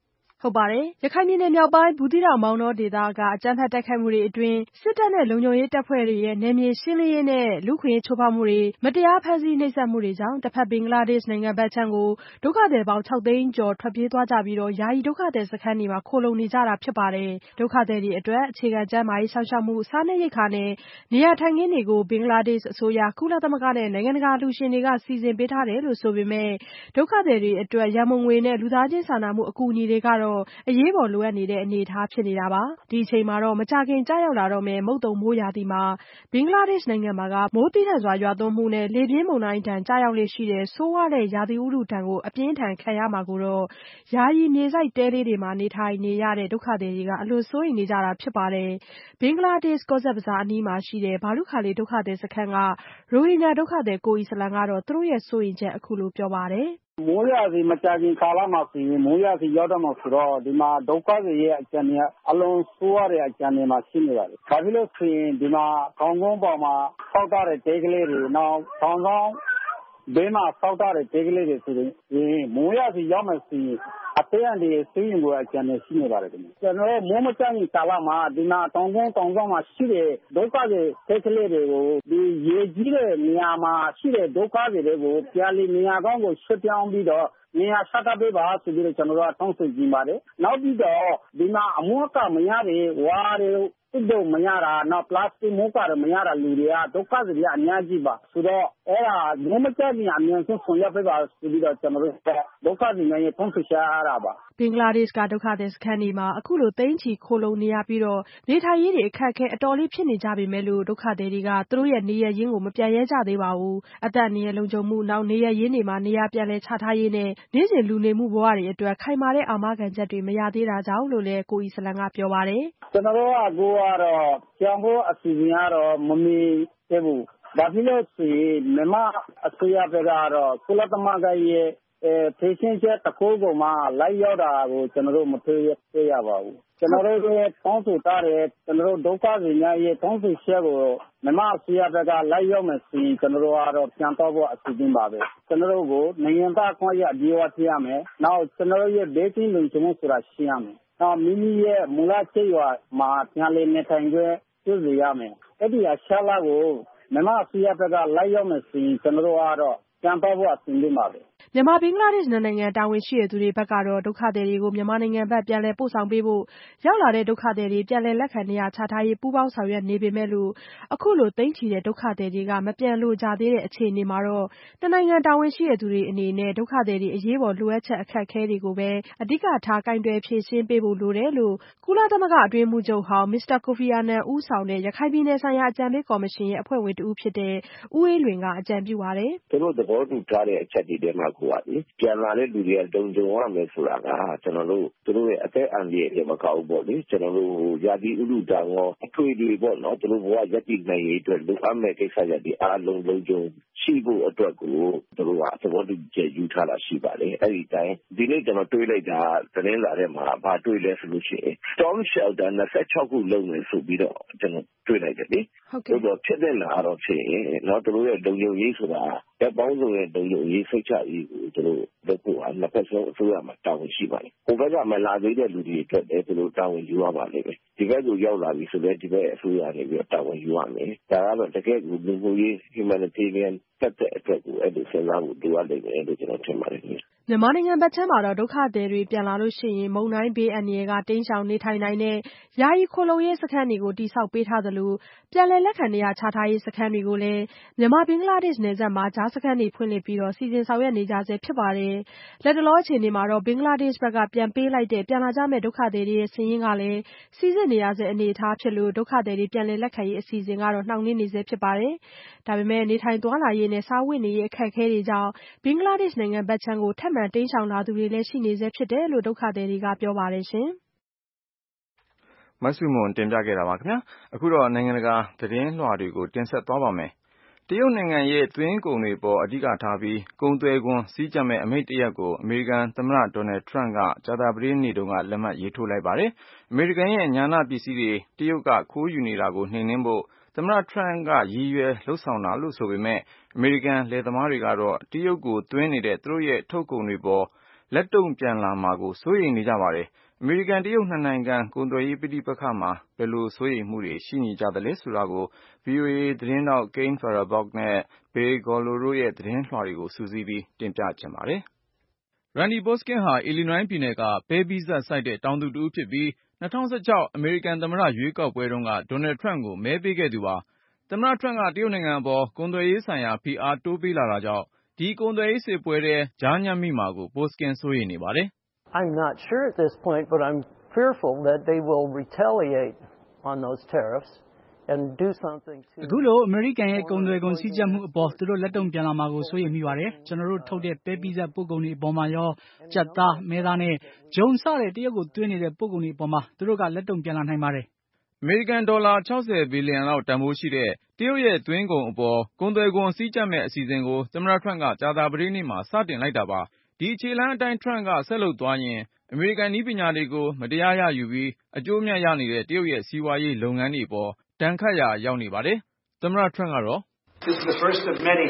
ဟုတ်ပါတယ်။ရခိုင်ပြည်နယ်မြောက်ပိုင်းဘူးသီးတောင်မောင်တောဒေသကအကြမ်းဖက်တိုက်ခိုက်မှုတွေအတွင်းစစ်တပ်နဲ့လုံခြုံရေးတပ်ဖွဲ့တွေရဲ့နယ်မြေရှင်းလင်းရေးနဲ့လူ့အခွင့်အရေးချိုးဖောက်မှုတွေမတရားဖမ်းဆီးနှိပ်စက်မှုတွေကြောင့်တစ်ဖက်ဘင်္ဂလားဒေ့ရှ်နိုင်ငံဘက်ခြမ်းကိုဒုက္ခသည်ပေါင်း 6 သိန်းကျော်ထွက်ပြေးသွားကြပြီးယာယီဒုက္ခသည်စခန်းတွေမှာခိုလှုံနေကြတာဖြစ်ပါတယ်။ဒုက္ခသည်တွေအတွက်အခြေခံကျန်းမာရေးစောင့်ရှောက်မှုစားနပ်ရိက္ခာနဲ့နေရာထိုင်ခင်းတွေကိုဘင်္ဂလားဒေ့ရှ်အစိုးရကုလသမဂ္ဂနဲ့နိုင်ငံတကာအလှူရှင်တွေကစီစဉ်ပေးထားတယ်လို့ဆိုပေမဲ့ဒုက္ခသည်တွေအတွက်ရန်ပုံငွေနဲ့လူသားချင်းစာနာမှုအကူအညီတွေကတော့အရေးပေါ်လိုအပ်နေတဲ့အနေအထားဖြစ်နေတာပါ။ဒီအချိန်မှာတော့မကြာခင်ကျရောက်လာတော့မယ့်မုတ်သုန်မိုးရာသီမှာဘင်္ဂလားဒေ့ရှ်နိုင်ငံမှာကမိုးသည်းထန်စွာရွာသွန်းမှုနဲ့လေပြင်းမုန်တိုင်းဒဏ်ကျရောက်လေ့ရှိတဲ့ဆိုးဝါးတဲ့ရာသီဥတုဒဏ်ကိုအပြင်းထန်ခံရမှာကိုတော့ယာယီမြေစိုက်တဲလေးတွေမှာနေထိုင်နေရတဲ့ဒုက္ခသည်တွေကအလွန်စိုးရိမ်နေကြတာဖြစ်ပါတယ်။ဘင်္ဂလားဒေ့ရှ်ကော့ဇက်ဘဇာအနီးမှာရှိတဲ့ဘာလုခါလီဒုက္ခသည်စခန်းကရိုဟင်ဂျာဒုက္ခသည်ကိုအီစလမ်ကတော့သူတို့ရဲ့စိုးရိမ်ချက်အခုလိုပြောပါတယ်။မိုးရာသီမကြာခင်ကာလမှာဆိုရင်မိုးရာသီရောက်တော့မှဆိုတော့ဒီမှာဒုက္ခတွေရဲ့အခြေအနေအလုံးဆိုးရတဲ့အခြေအနေမှာရှိနေပါတယ်။ဘာဖြစ်လို့ဆိုရင်ဒီမှာခေါင်းကုန်းပေါ်မှာဆောက်ထားတဲ့တဲကလေးတွေနောက်ခေါင်းဆောင်ဘေးမှာဆောက်ထားတဲ့တဲကလေးတွေဆိုရင်မိုးရာသီရောက်မှဆိုရင်အသေးအလေးဆွေးရင်ကိုအခြေအနေရှိနေပါတယ်ခင်ဗျ။ကျွန်တော်တို့မိုးမကျရင်ကာလမှာဒီမှာတောင်ကုန်းတောင်ဆောင်မှာရှိတဲ့ဒုက္ခတွေတဲကလေးတွေကိုဒီရေကြီးတဲ့နေရာမှာရှိတဲ့ဒုက္ခတွေကိုကြားလီနေရာကောင်းကိုဆွပြောင်းပြီးတော့နေရာချထားပေးပါဆိုပြီးတော့ကျွန်တော်တို့တောင်းဆိုကြည့်ပါတယ်။နောက်ပြီးတော့ဒီမှာအမှုအကမရတဲ့ဝါတွေတို့မရတာနောက်ပလတ်စတစ်မိုးကာမရတာလူတွေကဒုက္ခတွေအများကြီးပါဆိုတော့အဲ့ဒါမိုးမကျခင်အမြန်ဆုံးဆောင်ရွက်ပေးပါဆိုပြီးတော့ကျွန်တော်တို့ဒုက္ခတွေနဲ့တောင်းဆိုရှာရတာပါဘင်္ဂလားဒေ့ရှ်ကဒုက္ခသည်စခန်းတွေမှာအခုလိုသိန်းချီခိုလှုံနေရပြီးတော့နေထိုင်ရေးတွေအခက်အခဲအတော်လေးဖြစ်နေကြပေမဲ့လို့ဒုက္ခသည်တွေကသူတို့ရဲ့နေရရင်းကိုမပြန်ရဲကြသေးပါဘူးအသက်အန္တရာယ်လုံခြုံမှုနောက်နေရရင်းတွေမှာနေရပြန်လဲချထားရေးနဲ့နေ့စဉ်လူနေမှုဘဝတွေအတွက်ခိုင်မာတဲ့အာမခံချက်တွေမရသေးတာကြောင့်လို့လည်းကိုအီစလမ်ကပြောပါတယ်ကျွန်တော်တို့ကတော့ကျောင်းဖို့အစီအစဉ်ကတော့မမီသေးဘူးဒါဖြစ်လို့ဆိုရင်မြန်မာအစိုးရဘက်ကတော့ကုလသမဂ္ဂရဲ့ဖေးချင်းချက်တစ်ခုကိုမှလိုက်ရောက်တာကိုကျွန်တော်တို့မတွေ့ရပါဘူးကျွန်တော်တို့ရဲ့တောင်းဆိုထားတဲ့ကျွန်တော်တို့ဒုက္ခတွေများရဲ့တောင်းဆိုချက်ကိုမြန်မာအစိုးရဘက်ကလိုက်ရောက်မယ်ဆိုရင်ကျွန်တော်တို့ကတော့ပြန်တော့ဖို့အစီအစဉ်ပါပဲကျွန်တော်တို့ကိုနိုင်ငံသားခွင့်ရအပြည့်အဝပြရမယ်နောက်ကျွန်တော်တို့ရဲ့ဒေသလုံခြုံမှုဆိုတာရှိရမယ်နောက်မိမိရဲ့မူလကျေးရွာမှာပြန်လည်နေထိုင်ခွင့်ပြုစေရမယ်အဲ့ဒီအချက်အလက်ကိုမြန်မာအစိုးရဘက်ကလိုက်ရောက်မယ်ဆိုရင်ကျွန်တော်တို့ကတော့ပြန်တော့ဖို့အစီအစဉ်ပါပဲမြန်မာဘင်္ဂလားဒေ့ရှ်နိုင်ငံတာဝန်ရှိသူတွေဘက်ကတော့ဒုက္ခသည်တွေကိုမြန်မာနိုင်ငံဘက်ပြန်လည်ပို့ဆောင်ပေးဖို့ရောက်လာတဲ့ဒုက္ခသည်တွေပြန်လည်လက်ခံနေရာချထားရေးပူးပေါင်းဆောင်ရွက်နေပေမဲ့လို့အခုလိုသိန်းချီတဲ့ဒုက္ခသည်တွေကမပြန်လို့ကြသေးတဲ့အခြေအနေမှာတော့တနိုင်ငံတာဝန်ရှိသူတွေအနေနဲ့ဒုက္ခသည်တွေအရေးပေါ်လိုအပ်ချက်အခက်အခဲတွေကိုပဲအဓိကထားကင်တွယ်ဖြေရှင်းပေးဖို့လိုတယ်လို့ကုလသမဂ္ဂအတွင်းရေးမှူးချုပ်ဟောင်းမစ္စတာကိုဖီအာနန်ဦးဆောင်တဲ့ရခိုင်ပြည်နယ်ဆိုင်ရာအကြံပေးကော်မရှင်ရဲ့အဖွဲ့ဝင်တဦးဖြစ်တဲ့ဦးအေးလွင်ကအကြံပြုပါတယ်သူတို့သဘောတူထားတဲ့အချက်တွေထဲမှာကိုကလေပြန်လာတဲ့လူတွေကတုံ့ကြုံရမယ်ဆိုတာကကျွန်တော်တို့သူတို့ရဲ့အသက်အန္တရာယ်တွေမကောက်ဘူးပေါ့လေကျွန်တော်တို့ယာတိဥဒ္ဒတံရောအထွေတွေပေါ့နော်သူတို့ဘဝရည်တည်နိုင်ရေးအတွက်လူအပ်မဲ့ကိစ္စရပ်တွေအားလုံးလုံးကြုံရှိဖို့အတွက်ကိုသူတို့ကသဘောတူချက်ယူထားတာရှိပါတယ်အဲ့ဒီတိုင်းဒီနေ့ကျွန်တော်တွေးလိုက်တာသတင်းစာထဲမှာဘာတွေးလဲဆိုလို့ရှိရင် storm shelter 26ခုလုံးမယ်ဆိုပြီးတော့ကျွန်တော်တွေးလိုက်တယ်လေဟုတ်တော့ဖြစ်တဲ့လာတော့ဖြစ်ရင်တော့သူတို့ရဲ့လုံခြုံရေးဆိုတာတပ်ပေါင်းစုံရဲ့လုံခြုံရေးစိတ်ချရေးကိုသူတို့လုပ်ဖို့နှစ်ဖက်ဆုံးအစိုးရမှာတာဝန်ရှိပါတယ်။ဟိုဘက်ကမလာသေးတဲ့လူတွေအတွက်လည်းသူတို့တာဝန်ယူရပါလိမ့်မယ်။ဒီဘက်ကိုရောက်လာပြီဆိုတော့ဒီဘက်အစိုးရနေပြီးတာဝန်ယူရမယ်။ဒါကတော့တကယ်ကိုလူမှုရေး humanitarian တက်တဲ့အတွက်ကိုအဲ့ဒီစဉ်းစားဖို့လိုအပ်လိမ့်မယ်လို့ကျွန်တော်ထင်ပါတယ်ခင်ဗျ။မြန်မာနိုင်ငံဘက်ခြမ်းမှာတော့ဒုက္ခသည်တွေပြန်လာလို့ရှိရင်မုန်တိုင်းဘေးအန္တရာယ်ကတိမ်းရှောင်နေထိုင်နိုင်တဲ့ယာယီခိုလှုံရေးစခန်းတွေကိုတည်ဆောက်ပေးထားသလိုပြန်လည်လက်ခံနေရာချထားရေးစခန်းတွေကိုလည်းမြန်မာဘင်္ဂလားဒေ့ရှ်နယ်စပ်မှာကြားစခန်းတွေဖွင့်လှစ်ပြီးစီစဉ်ဆောင်ရွက်နေကြဆဲဖြစ်ပါတယ်။လက်တလောအခြေအနေမှာတော့ဘင်္ဂလားဒေ့ရှ်ဘက်ကပြန်ပေးလိုက်တဲ့ပြန်လာကြမယ့်ဒုက္ခသည်တွေရဲ့စာရင်းကလည်းစီစစ်နေရဆဲအနေအထားဖြစ်လို့ဒုက္ခသည်တွေပြန်လည်လက်ခံရေးအစီအစဉ်ကတော့နှောင့်နှေးနေဆဲဖြစ်ပါတယ်။ဒါပေမဲ့နေထိုင်သွားလာရေးနဲ့စားဝတ်နေရေးအခက်အခဲတွေကြောင့်ဘင်္ဂလားဒေ့ရှ်နိုင်ငံဘက်ခြမ်းကိုထပ်မံတိမ်းရှောင်လာသူတွေလည်းရှိနေဆဲဖြစ်တယ်လို့ဒုက္ခသည်တွေကပြောပါတယ်ရှင်။မဆုမွန်တင်ပြခဲ့တာပါခင်ဗျာ။အခုတော့နိုင်ငံတကာသတင်းလွှာတွေကိုတင်ဆက်သွားပါမယ်။တရုတ်နိုင်ငံရဲ့သွင်းကုန်တွေပေါ်အဓိကထားပြီးကုန်သွယ်ခွန်စည်းကြပ်မဲ့အမိန့်တရပ်ကိုအမေရိကန်သမ္မတဒေါ်နယ်ထရန့်ကကြာသပတေးနေ့တုန်းကလက်မှတ်ရေးထိုးလိုက်ပါတယ်။အမေရိကန်ရဲ့ဉာဏပစ္စည်းတွေတရုတ်ကခိုးယူနေတာကိုနှိမ်နင်းဖို့သမ္မတထရန့်ကရည်ရွယ်လုပ်ဆောင်တာလို့ဆိုပေမဲ့အမေရိကန်လယ်သမားတွေကတော့တရုတ်ကိုသွင်းနေတဲ့သူတို့ရဲ့ထုတ်ကုန်တွေပေါ်လက်တုံ့ပြန်လာမှာကိုစိုးရိမ်နေကြပါတယ်အမေရိကန်-တရုတ်နှစ်နိုင်ငံကုန်သွယ်ရေးပဋိပက္ခမှာဘယ်လိုစိုးရိမ်မှုတွေရှိနေကြသလဲဆိုတာကို VOA သတင်းထောက် Kane Farabaugh နဲ့ Bill Gallo တို့ရဲ့သတင်းလွှာတွေကိုစုစည်းပြီးတင်ပြချင်ပါတယ်။ Randy Boskin ဟာ Illinois ပြည်နယ်က ပဲပိစပ်စိုက်တဲ့တောင်သူတဦးဖြစ်ပြီး 2016 အမေရိကန်သမ္မတရွေးကောက်ပွဲတုန်းက Donald Trump ကိုမဲပေးခဲ့သူပါ။ သမ္မတ Trump ကတရုတ်နိုင်ငံအပေါ်ကုန်သွယ်ရေးဆိုင်ရာဖိအားတိုးပေးလာတာကြောင့် ဒီကုန်သွယ်ရေးစစ်ပွဲထဲကြားညပ်မိမှာကို Boskin စိုးရိမ်နေပါတယ်။ I'm not sure at this point, but I'm fearful that they will retaliate on those tariffs and do something to အခုလိုအမေရိကန်ရဲ့ကုန်သွယ်ခွန်စည်းကြပ်မှုအပေါ်သူတို့လက်တုံ့ပြန်လာမှာကိုစိုးရိမ်မိပါတယ်။ကျွန်တော်တို့ထုတ်တဲ့ပဲပိစပ်ပို့ကုန်တွေအပေါ်မှာရောကြက်သား၊မဲသားနဲ့ဂျုံစတဲ့တရုတ်ကိုသွင်းနေတဲ့ပို့ကုန်တွေအပေါ်မှာသူတို့ကလက်တုံ့ပြန်လာနိုင်ပါတယ်။အမေရိကန်ဒေါ်လာ60ဘီလီယံလောက်တန်ဖိုးရှိတဲ့တရုတ်ရဲ့သွင်းကုန်အပေါ်ကုန်သွယ်ခွန်စည်းကြပ်မဲ့အစီအစဉ်ကိုသမ္မတ Trump ကကြာသပတေးနေ့မှာစတင်လိုက်တာပါ။ဒီခြေလှမ်းအတိုင်း Trump ကဆက်လုပ်သွားရင်အမေရိကန်နည်းပညာတွေကိုမတရားရယူပြီးအကျိုးအမြတ်ရနေတဲ့တရုတ်ရဲ့စီးပွားရေးလုပ်ငန်းတွေပေါ်ဒဏ်ခတ်ရာရောက်နေပါတယ်။သမ္မတ Trump ကတော့ This is the first of many.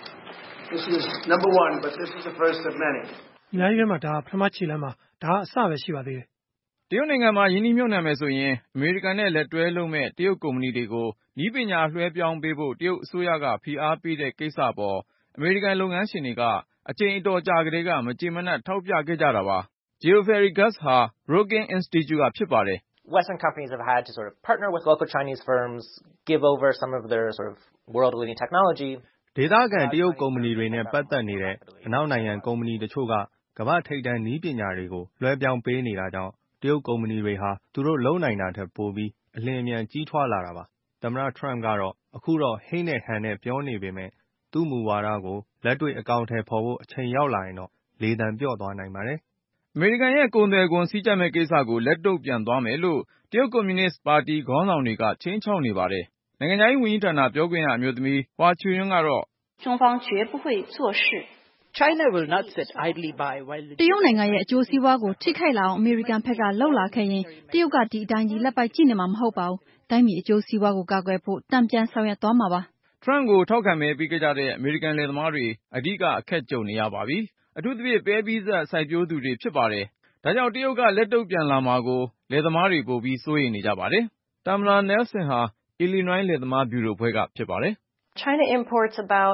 This is number one, but this is the first of many. အများကြီးထဲမှာဒါပထမခြေလှမ်းမှာဒါအစပဲရှိပါသေးတယ်။တရုတ်နိုင်ငံမှာယင်းနှိမ့်မြုပ်နှံမယ်ဆိုရင်အမေရိကန်နဲ့လက်တွဲလုပ်မဲ့တရုတ်ကုမ္ပဏီတွေကိုနည်းပညာလွှဲပြောင်းပေးဖို့တရုတ်အစိုးရကဖိအားပေးတဲ့ကိစ္စပေါ်အမေရိကန်လုပ်ငန်းရှင်တွေကအချိန်အတော်ကြာကတည်းကမကျေမနပ်ထောက်ပြခဲ့ကြတာပါ။ Geoffrey Gus ဟာ Brookings Institute ကဖြစ်ပါတယ်။ Western companies have had to sort of partner with local Chinese firms, give over some of their sort of world-leading technology. ဒေသခံတရုတ်ကုမ္ပဏီတွေနဲ့ပတ်သက်နေတဲ့အနောက်နိုင်ငံကုမ္ပဏီတချို့ကကမ္ဘာထိပ်တန်းနည်းပညာတွေကိုလွှဲပြောင်းပေးနေတာကြောင့်တရုတ်ကုမ္ပဏီတွေဟာသူတို့လုံနိုင်တာထက်ပိုပြီးအလျင်အမြန်ကြီးထွားလာတာပါ။သမ္မတ Trump ကတော့အခုတော့ဟိန်းနဲ့ဟန်နဲ့ပြောနေပေမဲ့သူ့မူဝါဒကိုလက်တွေ့အကောင်အထည်ဖော်ဖို့အချိန်ရောက်လာရင်တော့လေသံပျော့သွားနိုင်ပါတယ်။အမေရိကန်ရဲ့ကုန်သွယ်ခွန်စည်းကြပ်မဲ့ကိစ္စကိုလက်တုံ့ပြန်သွားမယ်လို့တရုတ်ကွန်မြူနစ်ပါတီခေါင်းဆောင်တွေကခြိမ်းခြောက်နေပါတယ်။နိုင်ငံခြားရေးဝန်ကြီးဌာနပြောခွင့်ရအမျိုးသမီးဟွာချူယွန်းကတော့中方绝不会做事 China will not sit idly by while တရုတ်နိုင်ငံရဲ့အကျိုးစီးပွားကိုထိခိုက်လာအောင်အမေရိကန်ဘက်ကလှုပ်လာခဲ့ရင်တရုတ်ကဒီအတိုင်းကြီးလက်ပိုက်ကြည့်နေမှာမဟုတ်ပါဘူး။တိုင်းပြည်အကျိုးစီးပွားကိုကာကွယ်ဖို့တန်ပြန်ဆောင်ရွက်သွားမှာပါ။ Trump ကိုထောက်ခံမဲပေးခဲ့ကြတဲ့အမေရိကန်လယ်သမားတွေအဓိကအခက်ကြုံနေရပါပြီ။အထူးသဖြင့်ပဲပိစပ်စိုက်ပျိုးသူတွေဖြစ်ပါတယ်။ဒါကြောင့်တရုတ်ကလက်တုံ့ပြန်လာမှာကိုလယ်သမားတွေပိုပြီးစိုးရိမ်နေကြပါတယ်။ Tamla Nelson ဟာ Illinois လယ်သမားဗျူရိုဖွဲ့ကဖြစ်ပါတယ်။ China imports about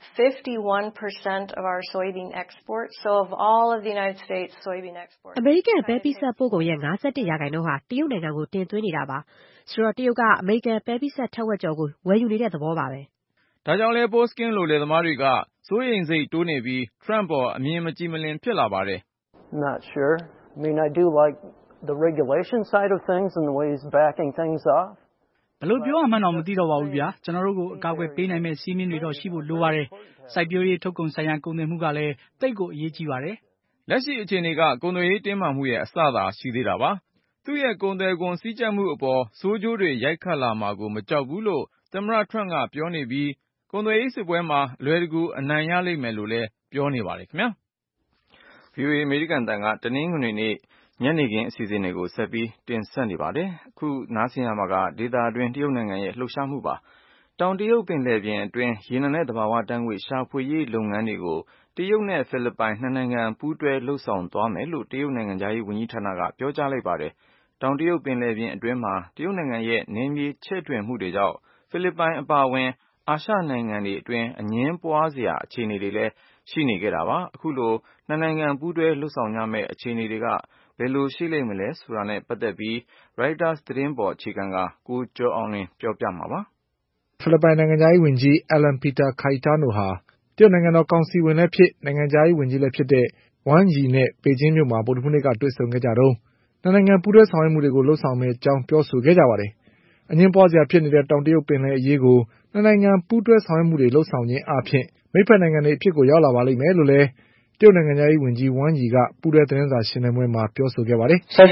51% of our soybean exports. So of all of the United States soybean exports. အမေရိကန်ပဲပိစပ်ပို့ကုန်ရဲ့51%ဟာတရုတ်နိုင်ငံကိုတင်သွင်းနေတာပါ။ဆိုတော့တရုတ်ကအမေရိကန်ပဲပိစပ်ထက်ဝက်ကျော်ကိုဝယ်ယူနေတဲ့သဘောပါပဲ။ဒါကြောင့်လဲ Boskin လိုလယ်သမားတွေကစိုးရိမ်စိတ်တိုးနေပြီး Trump ပေါ်အမြင်မကြည်မလင်ဖြစ်လာပါတယ်။ Not sure. I mean, I do like the regulation side of things and the way he's backing things off. ဘယ်လိုပြောမှန်းတော့မသိတော့ပါဘူးဗျာ။ကျွန်တော်တို့ကိုအကာအကွယ်ပေးနိုင်မဲ့စီးမင်းတွေတော့ရှိဖို့လိုပါတယ်။စိုက်ပျိုးရေးထုတ်ကုန်ဆိုင်ရာကုန်သွယ်မှုကလည်းတိတ်ကိုအရေးကြီးပါတယ်။လက်ရှိအခြေအနေကကုန်သွယ်ရေးတင်းမာမှုရဲ့အစသာရှိသေးတာပါ။သူ့ရဲ့ကုန်သွယ်ခွန်စည်းကြပ်မှုအပေါ်ဆိုးကျိုးတွေရိုက်ခတ်လာမှာကိုမကြောက်ဘူးလို့သမ္မတ Trump ကပြောနေပြီးကုန်သွယ်ရေးစစ်ပွဲမှာအလွယ်တကူအနိုင်ရလိမ့်မယ်လို့လည်းပြောနေပါတယ်ခင်ဗျာ။ VOA အမေရိကန်အသံကတနင်္ဂနွေနေ့ညနေခင်းအစီအစဉ်တွေကိုဆက်ပြီးတင်ဆက်နေပါတယ်။အခုနားဆင်ရမှာကဒေသအတွင်းတရုတ်နိုင်ငံရဲ့လှုပ်ရှားမှုပါ။တောင်တရုတ်ပင်လယ်ပြင်အတွင်းရေနံနဲ့သဘာဝဓာတ်ငွေ့ရှာဖွေရေးလုပ်ငန်းတွေကိုတရုတ်နဲ့ဖိလစ်ပိုင်နှစ်နိုင်ငံပူးတွဲလုပ်ဆောင်သွားမယ်လို့တရုတ်နိုင်ငံခြားရေးဝန်ကြီးဌာနကပြောကြားလိုက်ပါတယ်။တောင်တရုတ်ပင်လယ်ပြင်အတွင်းမှာတရုတ်နိုင်ငံရဲ့နယ်မြေချဲ့ထွင်မှုတွေကြောင့်ဖိလစ်ပိုင်အပါအဝင်အာရှနိုင်ငံတွေအတွင်းအငြင်းပွားစရာအခြေအနေတွေလည်းရှိနေခဲ့တာပါ။အခုလိုနှစ်နိုင်ငံပူးတွဲလုပ်ဆောင်ကြမယ့်အခြေအနေတွေကဘယ်လိုရှိလိမ့်မလဲဆိုတာနဲ့ပတ်သက်ပြီး Reuters သတင်းပေါ်အခြေခံကကိုကျော်အောင်လွင်ပြောပြမှာပါ။ဖိလစ်ပိုင်နိုင်ငံခြားရေးဝန်ကြီး Alan Peter Cayetano ဟာတရုတ်နိုင်ငံတော်ကောင်စီဝင်လည်းဖြစ်နိုင်ငံခြားရေးဝန်ကြီးလည်းဖြစ်တဲ့Wang Yi နဲ့ပေကျင်းမြို့မှာဗုဒ္ဓဟူးနေ့ကတွေ့ဆုံခဲ့ကြတုန်းနှစ်နိုင်ငံပူးတွဲဆောင်ရွက်မှုတွေကိုလုပ်ဆောင်မယ့်အကြောင်းပြောဆိုခဲ့ကြပါတယ်။အငြင်းပွားစရာဖြစ်နေတဲ့တောင်တရုတ်ပင်လယ်အရေးကိုနှစ်နိုင်ငံပူးတွဲဆောင်ရွက်မှုတွေလုပ်ဆောင်ခြင်းအားဖြင့်မိတ်ဖက်နိုင်ငံတွေအဖြစ်ကိုရောက်လာပါလိမ့်မယ်လို့လည်းတရုတ်နိုင်ငံခြားရေးဝန်ကြီးWang Yiကပူးတွဲသတင်းစာရှင်းလင်းပွဲမှာပြောဆိုခဲ့ပါတယ်။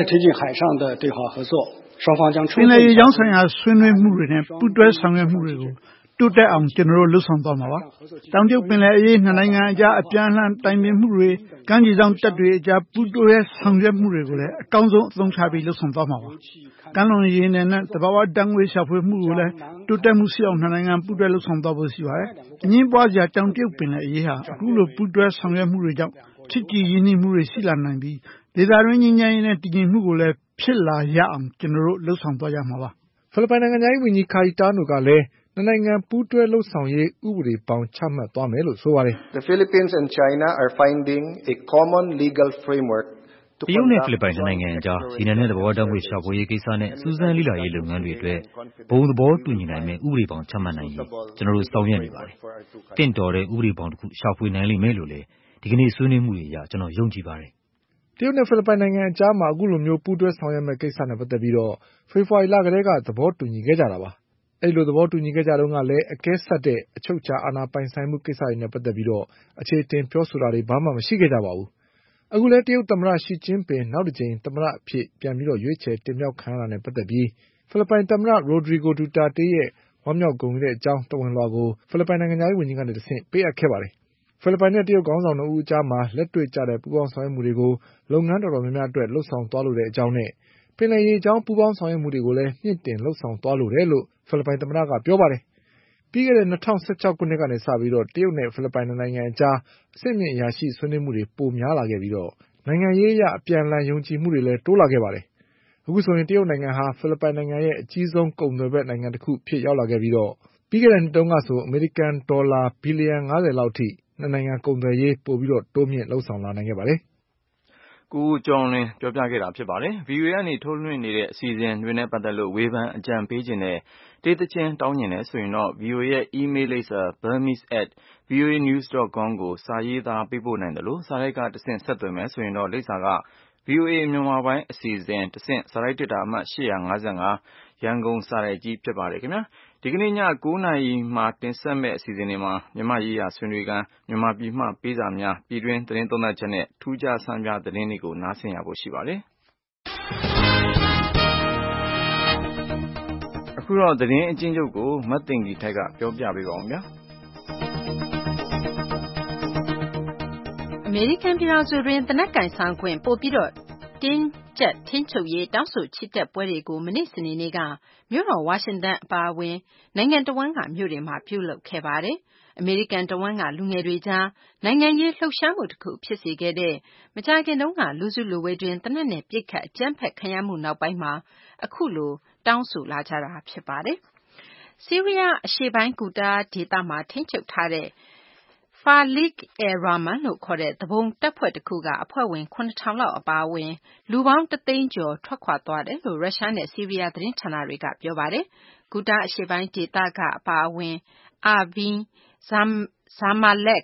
ပင်လယ်ရေကြောင်းဆိုင်ရာဆွေးနွေးမှုတွေနဲ့ပူးတွဲဆောင်ရွက်မှုတွေကိုတိုးတက်အောင်ကျွန်တော်တို့လုပ်ဆောင်သွားမှာပါ။တောင်တရုတ်ပင်လယ်အရေးနှစ်နိုင်ငံအကြားအပြန်အလှန်တိုင်ပင်မှုတွေကမ်းခြေစောင့်တပ်တွေအကြားပူးတွဲဆောင်ရွက်မှုတွေကိုလည်းအကောင်းဆုံးအသုံးချပြီးလုပ်ဆောင်သွားမှာပါ။ကမ်းလွန်ရေနံနဲ့သဘာဝဓာတ်ငွေ့ရှာဖွေမှုကိုလည်းတိုးတက်မှုရှိအောင်နှစ်နိုင်ငံပူးတွဲလုပ်ဆောင်သွားဖို့ရှိပါတယ်။အငြင်းပွားစရာတောင်တရုတ်ပင်လယ်အရေးဟာအခုလိုပူးတွဲဆောင်ရွက်မှုတွေကြောင့်ချစ်ကြည်ရင်းနှီးမှုတွေရှိလာနိုင်ပြီးဒေသတွင်းငြိမ်းချမ်းရေးနဲ့တည်ငြိမ်မှုကိုလည်းဖြစ်လာရအောင်ကျွန်တော်တို့လှုပ်ဆောင်သွားကြမှာပါဖိလစ်ပိုင်နိုင်ငံသားရေးဝန်ကြီးကာရီတာနိုကလည်းနှစ်နိုင်ငံပူးတွဲလှုပ်ဆောင်ရေးဥပဒေပေါင်းချမှတ်သွားမယ်လို့ဆိုပါတယ် The Philippines and China are finding a common legal framework တရုတ်နဲ့ဖိလစ်ပိုင်နိုင်ငံအကြားရေနံနဲ့သဘောဝဓာတ်ငွေ့ရှာဖွေရေးကိစ္စနဲ့စူးစမ်းလေ့လာရေးလုပ်ငန်းတွေအတွက်ဘုံသဘောတူညီနိုင်မယ့်ဥပဒေပေါင်းချမှတ်နိုင်ရေးကျွန်တော်တို့ဆောင်ရွက်နေပါတယ်။တင့်တော်တဲ့ဥပဒေပေါင်းတစ်ခုရှာဖွေနိုင်လိမ့်မယ်လို့လည်းဒီကနေ့ဆွေးနွေးမှုတွေအရကျွန်တော်ယုံကြည်ပါတယ်။တရုတ်နဲ့ဖိလစ်ပိုင်နိုင်ငံအကြားမှာအခုလိုမျိုးပူးတွဲဆောင်ရွက်မယ့်ကိစ္စနဲ့ပတ်သက်ပြီးတော့ဖေဖော်ဝါရီလကတည်းကသဘောတူညီခဲ့ကြတာပါ။အဲဒီလိုသဘောတူညီခဲ့ကြတော့ကလည်းအကဲဆက်တဲ့အချုပ်အခြာအာဏာပိုင်ဆိုင်မှုကိစ္စတွေနဲ့ပတ်သက်ပြီးတော့အခြေတင်ပြောဆိုတာတွေဘာမှမရှိခဲ့ကြပါဘူး။အခုလည်းတရုတ်သမ္မတရှီကျင်းပင်နောက်တစ်ကြိမ်သမ္မတအဖြစ်ပြန်ပြီးတော့ရွေးချယ်တင်မြှောက်ခံရတာနဲ့ပတ်သက်ပြီးဖိလစ်ပိုင်သမ္မတရိုဒရီဂိုဒူတာတေးရဲ့ဝမ်းမြောက်ဂုဏ်ယူတဲ့အကြောင်းတဝန်လွှာကိုဖိလစ်ပိုင်နိုင်ငံသားရေးဝန်ကြီးကနေတဆင့်ပေးအပ်ခဲ့ပါတယ်။ဖိလစ်ပိုင်နဲ့တရုတ်ခေါင်းဆောင်တို့အကြားမှာလက်တွေ့ကျတဲ့ပူးပေါင်းဆောင်ရွက်မှုတွေကိုလုပ်ငန်းတော်တော်များများအတွက်လှုပ်ဆောင်သွားလိုတဲ့အကြောင်းနဲ့ပင်လယ်ရေအကြောင်းပူးပေါင်းဆောင်ရွက်မှုတွေကိုလည်းမြင့်တင်လှုပ်ဆောင်သွားလိုတယ်လို့ဖိလစ်ပိုင်သမ္မတကပြောပါတယ်။ပြီးခဲ့တဲ့2016ခုနှစ်ကနေစပြီးတော့တရုတ်နဲ့ဖိလစ်ပိုင်နိုင်ငံအကြားအဆင့်မြင့်အရာရှိဆွေးနွေးမှုတွေပိုများလာခဲ့ပြီးတော့နိုင်ငံရေးအရအပြန်အလှန်ယုံကြည်မှုတွေလည်းတိုးလာခဲ့ပါတယ်။အခုဆိုရင်တရုတ်နိုင်ငံဟာဖိလစ်ပိုင်နိုင်ငံရဲ့အကြီးဆုံးကုန်သွယ်ဘက်နိုင်ငံတစ်ခုဖြစ်ရောက်လာခဲ့ပြီးတော့ပြီးခဲ့တဲ့နှစ်တုန်းကဆိုအမေရိကန်ဒေါ်လာဘီလီယံ50လောက်ထိနှစ်နိုင်ငံကုန်သွယ်ရေးပို့ပြီးတော့တိုးမြင့်လှုပ်ဆောင်လာနိုင်ခဲ့ပါတယ်။ကိုကျော်လွင်ပြောပြခဲ့တာဖြစ်ပါတယ်။ VOA ကနေထုတ်လွှင့်နေတဲ့အစီအစဉ်တွေနဲ့ပတ်သက်လို့ဝေဖန်အကြံပေးခြင်းနဲ့တေးသချင်းတောင်းကျင်တယ်ဆိုရင်တော့ VOA ရဲ့ email လိပ်စာ burmese@voanews.com ကိုစာရေးသားပေးပို့နိုင်တယ်လို့စာရိုက်ကတဆင့်ဆက်သွယ်မယ်ဆိုရင်တော့လိပ်စာက VOA မြန်မာပိုင်းအစီအစဉ်တဆင့်စာရိုက်တစ်တာအမှတ်855ရန်ကုန်စာရိုက်ကြီးဖြစ်ပါတယ်ခင်ဗျာဒီကနေ့ည9:00 နာရီမှာတင်ဆက်မယ့်အစီအစဉ်တွေမှာမြန်မာရေးရာဆွေးနွေးခန်းမြန်မာပြည်မှပေးစာများပြည်တွင်းသတင်းသုံးသပ်ချက်နဲ့ထူးခြားဆန်းပြသတင်းတွေကိုနားဆင်ရဖို့ရှိပါတယ်အခုတော့သတင်းအချင်းချုပ်ကိုမတ်သိင်္ဂီထိုက်ကပြောပြပေးပါဦးဗျာအမေရိကန်ပြည်ထောင်စုတွင်သေနတ်ကိုင်ဆောင်ခွင့်ပိုပြီးတော့တင်းကျပ်ထိန်းချုပ်ရေးတောင်းဆိုချီတက်ပွဲတွေကိုမနေ့စနေနေ့ကမြို့တော်ဝါရှင်တန်အပါအဝင်နိုင်ငံတော်ဝန်ကမြို့တွေမှာပြုလုပ်ခဲ့ပါတယ်။အမေရိကန်တော်ဝန်ကလူငယ်တွေကြားနိုင်ငံရေးလှုပ်ရှားမှုတစ်ခုဖြစ်စေခဲ့တဲ့မကြာခင်တုန်းကလူစုလူဝေးတွင်သေနတ်နဲ့ပစ်ခတ်အကြမ်းဖက်ခံရမှုနောက်ပိုင်းမှာအခုလိုတောင်းဆိုလာကြတာဖြစ်ပါတယ်။ဆီးရီးယားအရှေ့ပိုင်းကူတာဒေသမှာထိန်းချုပ်ထားတဲ့Falik al-Rahman လို့ခေါ်တဲ့သူပုန်တပ်ဖွဲ့တစ်ခုကအဖွဲ့ဝင် 7,000 လောက်အပါအဝင်လူပေါင်း1သိန်းကျော်ထွက်ခွာသွားတယ်လို့ရုရှားနဲ့ဆီးရီးယားသတင်းဌာနတွေကပြောပါတယ်။ကူတာအရှေ့ပိုင်းဒေသကအပါအဝင် Evin, Zamalek,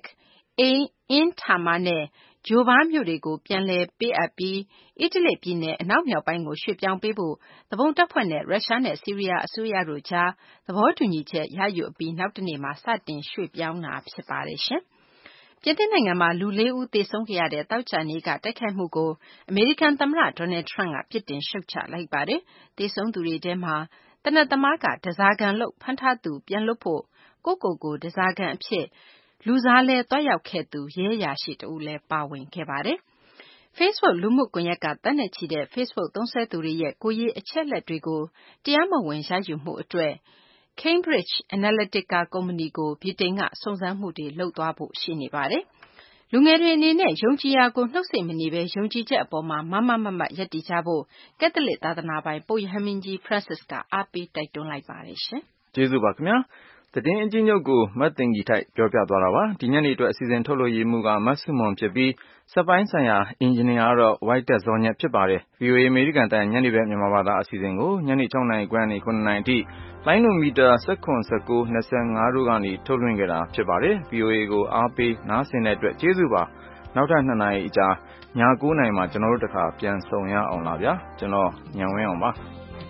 Ain Tamar နဲ့ဂျိုဗားမြို့တွေကိုပြန်လည်ပေးအပ်ပြီးအီတလီပြည်နယ်အနောက်မြောက်ပိုင်းကိုရွှေ့ပြောင်းပေးဖို့သူပုန်တပ်ဖွဲ့နဲ့ရုရှားနဲ့ဆီးရီးယားအစိုးရတို့ကြားသဘောတူညီချက်ရယူအပြီးနောက်တနေ့မှာစတင်ရွှေ့ပြောင်းတာဖြစ်ပါတယ်ရှင်။ပြင်သစ်နိုင်ငံမှာလူ 4 ဦးသေဆုံးခဲ့ရတဲ့သောကြာနေ့ကတိုက်ခိုက်မှုကိုအမေရိကန်သမ္မတ Donald Trump ကပြစ်တင်ရှုတ်ချလိုက်ပါတယ်။သေဆုံးသူတွေထဲမှာသေနတ်သမားကဓားစာခံလုပ်ဖမ်းထားသူပြန်လွှတ်ဖို့ကိုယ့်ကိုယ်ဓားစာခံအဖြစ်လူစားလဲသွားရောက်ခဲ့သူရဲအရာရှိတဦးလည်းပါဝင်ခဲ့ပါတယ်။ Facebook လူမှုကွန်ရက်ကသန်းနဲ့ချီတဲ့ Facebook သုံးစွဲသူတွေရဲ့ကိုယ်ရေးအချက်အလက်တွေကိုတရားမဝင်ရယူမှုအတွက်Cambridge Analytica ကုမ္ပဏီကိုဗြိတိန်ကစုံစမ်းမှုတွေလုပ်သွားဖို့ရှိနေပါတယ်။လူငယ်တွေအနေနဲ့ယုံကြည်ရာကိုနှုတ်ဆိတ်မနေဘဲယုံကြည်ချက်အပေါ်မှာမားမားမတ်မတ်ရပ်တည်ကြဖို့ကက်သလစ်သာသနာပိုင်ပုပ်ရဟန်းမင်းကြီး Francis ကအားပေးတိုက်တွန်းလိုက်ပါတယ်ရှင်။ကျေးဇူးပါခင်ဗျာ။သတင်းအချင်းချုပ်ကိုမတ်သိင်္ဂီထိုက်ပြောပြသွားတာပါ။ဒီညနေအတွက်အစီအစဉ်ထုတ်လို့ရမှုကမတ်ဆုမွန်ဖြစ်ပြီးစက်ပိုင်းဆိုင်ရာအင်ဂျင်နီယာကတော့ White တက်ဇော်ညက်ဖြစ်ပါတယ်။ VOA အမေရိကန်တန်ညနေပဲမြန်မာဘာသာအစီအစဉ်ကိုညနေ 6 နာရီခွဲကနေ9 နာရီအထိလိုင်းနိုမီတာ19 19 25တို့ကနေထုတ်လွှင့်ခဲ့တာဖြစ်ပါတယ်။ VOA ကိုအားပေးနားဆင်တဲ့အတွက်ကျေးဇူးပါ။နောက်ထပ်2 နာရီအကြာည9 နာရီမှာကျွန်တော်တို့တခါပြန်ဆုံရအောင်လားဗျာ။ကျွန်တော်ညံဝင်းအောင်ပါ။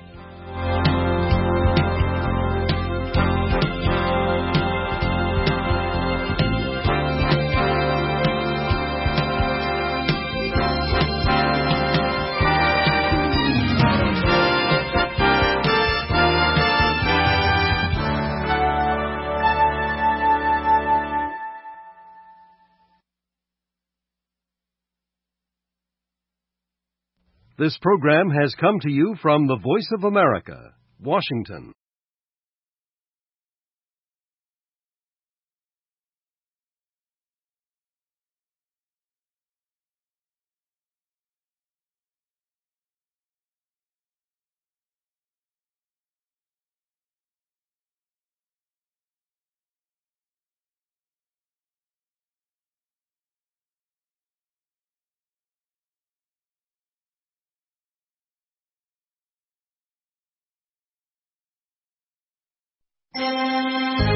This program has come to you from the Voice of America, Washington. ။